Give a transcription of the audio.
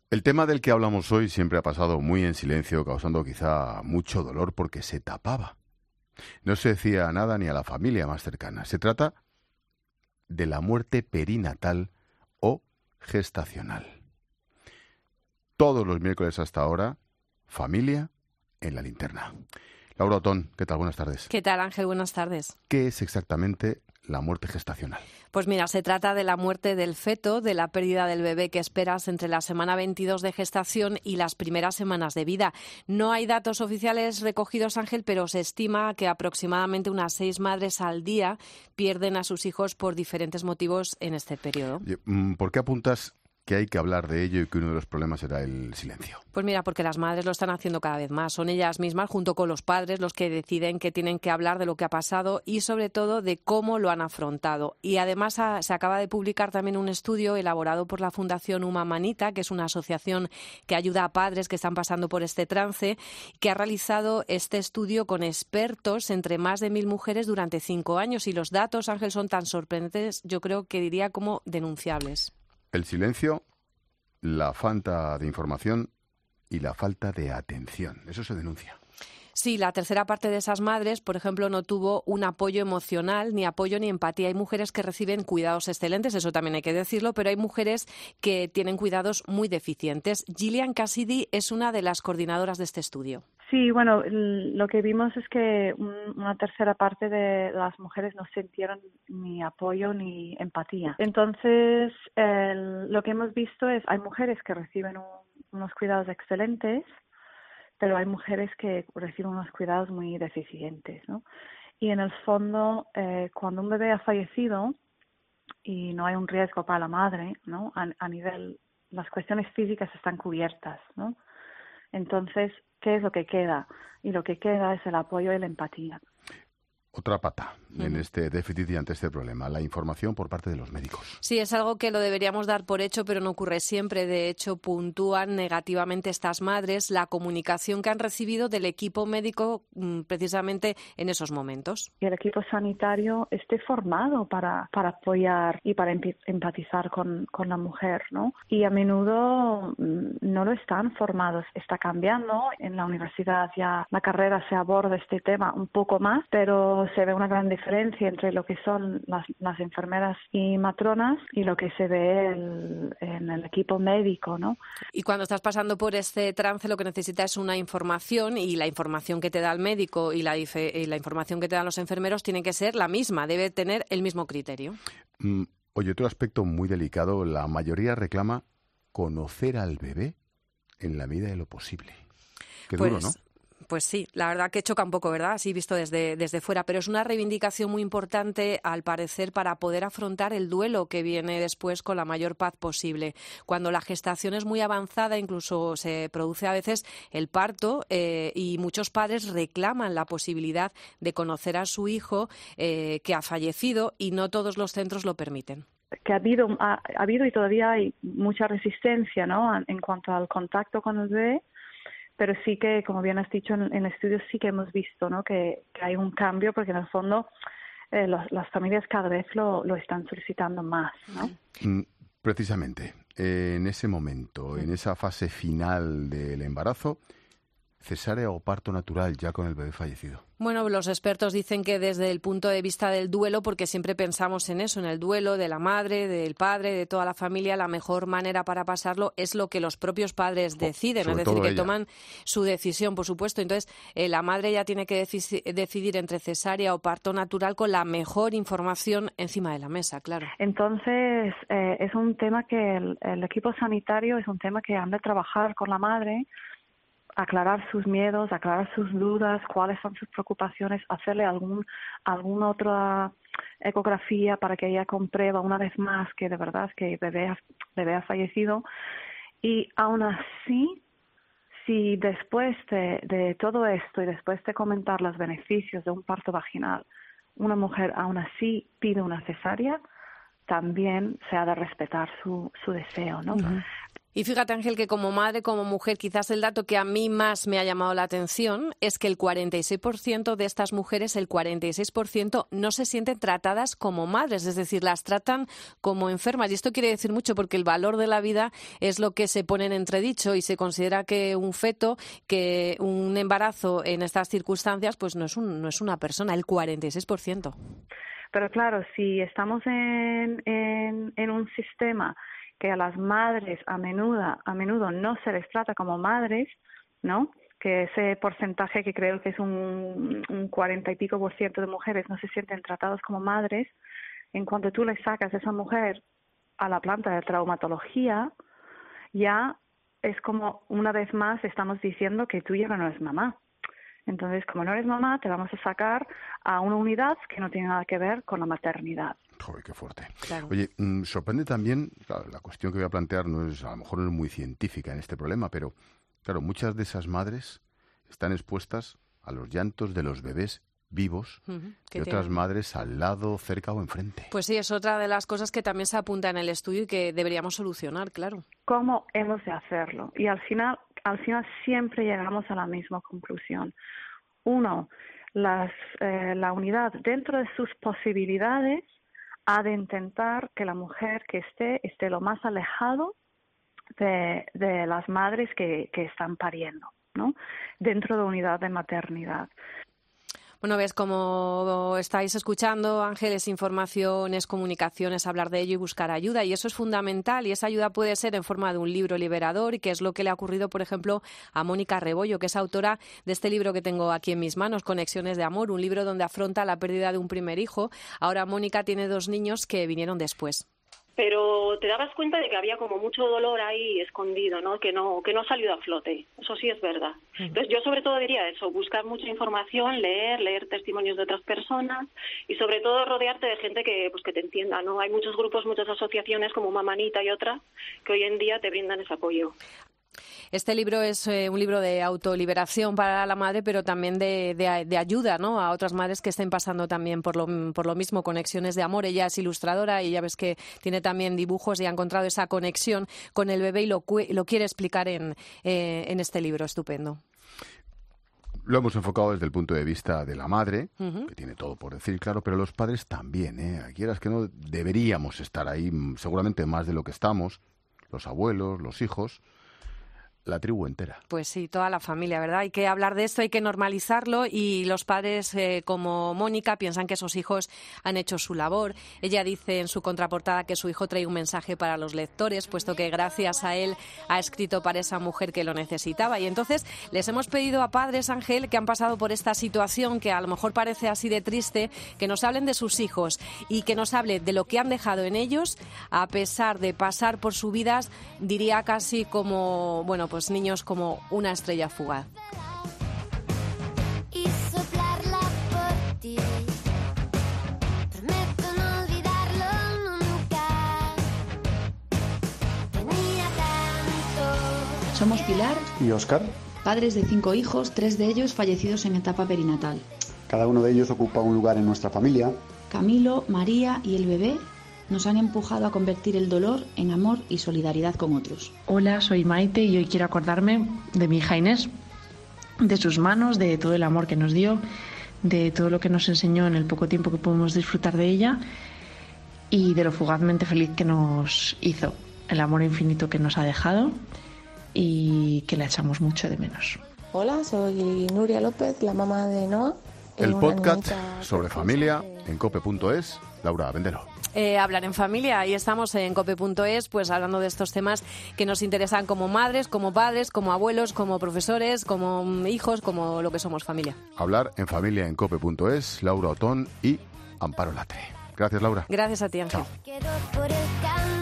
El tema del que hablamos hoy siempre ha pasado muy en silencio, causando quizá mucho dolor porque se tapaba. No se decía nada ni a la familia más cercana. Se trata de la muerte perinatal o gestacional. Todos los miércoles hasta ahora, familia en la linterna. Laura Otón, ¿qué tal? Buenas tardes. ¿Qué tal, Ángel? Buenas tardes. ¿Qué es exactamente la muerte gestacional? Pues mira, se trata de la muerte del feto, de la pérdida del bebé que esperas entre la semana 22 de gestación y las primeras semanas de vida. No hay datos oficiales recogidos, Ángel, pero se estima que aproximadamente unas 6 madres al día pierden a sus hijos por diferentes motivos en este periodo. ¿Por qué apuntas que hay que hablar de ello y que uno de los problemas era el silencio? Pues mira, porque las madres lo están haciendo cada vez más. Son ellas mismas, junto con los padres, los que deciden que tienen que hablar de lo que ha pasado y, sobre todo, de cómo lo han afrontado. Y además se acaba de publicar también un estudio elaborado por la Fundación Uma Manita, que es una asociación que ayuda a padres que están pasando por este trance, que ha realizado este estudio con expertos entre más de 1.000 mujeres durante 5 años. Y los datos, Ángel, son tan sorprendentes, yo creo que diría como denunciables. El silencio, la falta de información y la falta de atención. Eso se denuncia. Sí, la tercera parte de esas madres, por ejemplo, no tuvo un apoyo emocional, ni apoyo ni empatía. Hay mujeres que reciben cuidados excelentes, eso también hay que decirlo, pero hay mujeres que tienen cuidados muy deficientes. Gillian Cassidy es una de las coordinadoras de este estudio. Sí, bueno, lo que vimos es que una tercera parte de las mujeres no sintieron ni apoyo ni empatía. Entonces, lo que hemos visto es, hay mujeres que reciben unos cuidados excelentes, pero hay mujeres que reciben unos cuidados muy deficientes, ¿no? Y en el fondo, cuando un bebé ha fallecido y no hay un riesgo para la madre, ¿no? A nivel, las cuestiones físicas están cubiertas, ¿no? Entonces, ¿qué es lo que queda? Y lo que queda es el apoyo y la empatía. Otra pata en este déficit y ante este problema, la información por parte de los médicos. Sí, es algo que lo deberíamos dar por hecho, pero no ocurre siempre. De hecho, puntúan negativamente estas madres la comunicación que han recibido del equipo médico precisamente en esos momentos. Que el equipo sanitario esté formado para apoyar y para empatizar con la mujer, ¿no? Y a menudo no lo están formados. Está cambiando. En la universidad ya la carrera se aborda este tema un poco más, pero se ve una gran diferencia entre lo que son las enfermeras y matronas y lo que se ve en el equipo médico, ¿no? Y cuando estás pasando por este trance, lo que necesitas es una información, y la información que te da el médico y la información que te dan los enfermeros tiene que ser la misma, debe tener el mismo criterio. Oye, otro aspecto muy delicado, la mayoría reclama conocer al bebé en la medida de lo posible. Qué duro, ¿no? Pues sí, la verdad que choca un poco, ¿verdad? Así visto desde fuera, pero es una reivindicación muy importante, al parecer, para poder afrontar el duelo que viene después con la mayor paz posible. Cuando la gestación es muy avanzada, incluso se produce a veces el parto, y muchos padres reclaman la posibilidad de conocer a su hijo que ha fallecido, y no todos los centros lo permiten. Que ha habido y todavía hay mucha resistencia, ¿no? En cuanto al contacto con el bebé. Pero sí que, como bien has dicho, en el estudio sí que hemos visto, ¿no? que hay un cambio, porque en el fondo las familias cada vez lo están solicitando más, ¿no? Precisamente, en ese momento, en esa fase final del embarazo, cesárea o parto natural ya con el bebé fallecido. Bueno, los expertos dicen que desde el punto de vista del duelo, porque siempre pensamos en eso, en el duelo de la madre, del padre, de toda la familia, la mejor manera para pasarlo es lo que los propios padres deciden, es decir, que toman su decisión, por supuesto. Entonces, la madre ya tiene que decidir entre cesárea o parto natural con la mejor información encima de la mesa, claro. Entonces, es un tema que el equipo sanitario es un tema que han de trabajar con la madre, aclarar sus miedos, aclarar sus dudas, cuáles son sus preocupaciones, hacerle alguna otra ecografía para que ella comprueba una vez más que de verdad que el bebé ha fallecido. Y aún así, si después de todo esto y después de comentar los beneficios de un parto vaginal, una mujer aún así pide una cesárea, también se ha de respetar su deseo, ¿no? Uh-huh. Y fíjate, Ángel, que como madre, como mujer, quizás el dato que a mí más me ha llamado la atención es que el 46% de estas mujeres, el 46% no se sienten tratadas como madres, es decir, las tratan como enfermas. Y esto quiere decir mucho porque el valor de la vida es lo que se pone en entredicho y se considera que un feto, que un embarazo en estas circunstancias, pues no es una persona, el 46%. Pero claro, si estamos en un sistema que a las madres a menudo no se les trata como madres, ¿no? Que ese porcentaje que creo que es un 40 y pico % de mujeres no se sienten tratadas como madres, en cuanto tú le sacas a esa mujer a la planta de traumatología, ya es como una vez más estamos diciendo que tú ya no eres mamá. Entonces, como no eres mamá, te vamos a sacar a una unidad que no tiene nada que ver con la maternidad. Joder, qué fuerte. Claro. Oye, sorprende también, claro, la cuestión que voy a plantear a lo mejor no es muy científica en este problema, pero claro, muchas de esas madres están expuestas a los llantos de los bebés vivos y otras madres al lado, cerca o enfrente. Pues sí, es otra de las cosas que también se apunta en el estudio y que deberíamos solucionar, claro. ¿Cómo hemos de hacerlo? Y al final siempre llegamos a la misma conclusión. Uno, la unidad dentro de sus posibilidades ha de intentar que la mujer que esté lo más alejado de las madres que están pariendo, ¿no? Dentro de unidad de maternidad. Bueno, ves, como estáis escuchando, Ángel, es información, es comunicación, es hablar de ello y buscar ayuda. Y eso es fundamental. Y esa ayuda puede ser en forma de un libro liberador, y que es lo que le ha ocurrido, por ejemplo, a Mónica Rebollo, que es autora de este libro que tengo aquí en mis manos, Conexiones de Amor, un libro donde afronta la pérdida de un primer hijo. Ahora Mónica tiene 2 niños que vinieron después. Pero te dabas cuenta de que había como mucho dolor ahí escondido, ¿no? Que no ha salido a flote. Eso sí es verdad. Entonces yo sobre todo diría eso, buscar mucha información, leer testimonios de otras personas y sobre todo rodearte de gente que te entienda, ¿no? Hay muchos grupos, muchas asociaciones como Mamanita y otras que hoy en día te brindan ese apoyo. Este libro es un libro de autoliberación para la madre, pero también de ayuda, ¿no?, a otras madres que estén pasando también por lo mismo, Conexiones de Amor. Ella es ilustradora y ya ves que tiene también dibujos y ha encontrado esa conexión con el bebé y lo quiere explicar en este libro estupendo. Lo hemos enfocado desde el punto de vista de la madre, que tiene todo por decir, claro, pero los padres también, quieras que no, deberíamos estar ahí, seguramente más de lo que estamos, los abuelos, los hijos, la tribu entera. Pues sí, toda la familia, ¿verdad? Hay que hablar de esto, hay que normalizarlo, y los padres como Mónica piensan que sus hijos han hecho su labor. Ella dice en su contraportada que su hijo trae un mensaje para los lectores, puesto que gracias a él ha escrito para esa mujer que lo necesitaba. Y entonces les hemos pedido a padres, Ángel, que han pasado por esta situación que a lo mejor parece así de triste, que nos hablen de sus hijos y que nos hablen de lo que han dejado en ellos, a pesar de pasar por su vida, diría casi como, bueno, pues niños como una estrella fugaz. Y soplarla por ti. Prometo no olvidarlo nunca. Tenía tanto. Somos Pilar y Óscar. Padres de 5 hijos, 3 de ellos fallecidos en etapa perinatal. Cada uno de ellos ocupa un lugar en nuestra familia. Camilo, María y el bebé nos han empujado a convertir el dolor en amor y solidaridad con otros. Hola, soy Maite y hoy quiero acordarme de mi hija Inés, de sus manos, de todo el amor que nos dio, de todo lo que nos enseñó en el poco tiempo que pudimos disfrutar de ella y de lo fugazmente feliz que nos hizo, el amor infinito que nos ha dejado y que la echamos mucho de menos. Hola, soy Nuria López, la mamá de Noah. El podcast sobre familia en cope.es. Laura Bendero. Hablar en familia, y estamos en cope.es, pues hablando de estos temas que nos interesan como madres, como padres, como abuelos, como profesores, como hijos, como lo que somos, familia. Hablar en familia en cope.es, Laura Otón y Amparo Latre. Gracias, Laura. Gracias a ti, Ángel. Chao.